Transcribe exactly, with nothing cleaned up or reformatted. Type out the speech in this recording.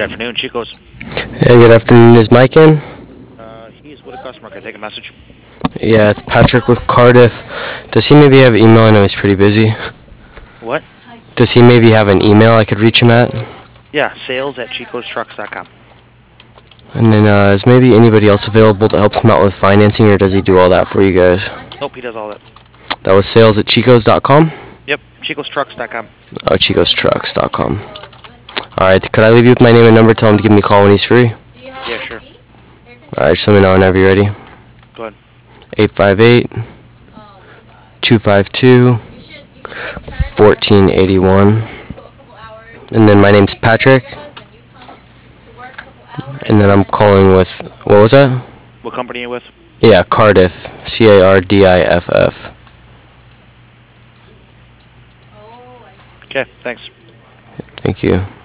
afternoon, Chico's. Hey, good afternoon. Is Mike in? Uh, he's with a customer. Can I take a message? Yeah, it's Patrick with Cardiff. Does he maybe have email? I know he's pretty busy. What? Does he maybe have an email I could reach him at? Yeah, sales at chicos trucks dot com. And then uh, is maybe anybody else available to help him out with financing, or does he do all that for you guys? Nope, he does all that. That was sales at chicos dot com? Yep, chicos trucks dot com. Oh, chicos trucks dot com. Alright, could I leave you with my name and number? Tell him to give me a call when he's free. Yeah, sure. Alright, just let me know whenever you're ready. Go ahead. eight five eight, two five two, one four eight one. And then my name's Patrick. And then I'm calling with, what was that? What company are you with? Yeah, Cardiff. C A R D I F F. Okay, thanks. Thank you.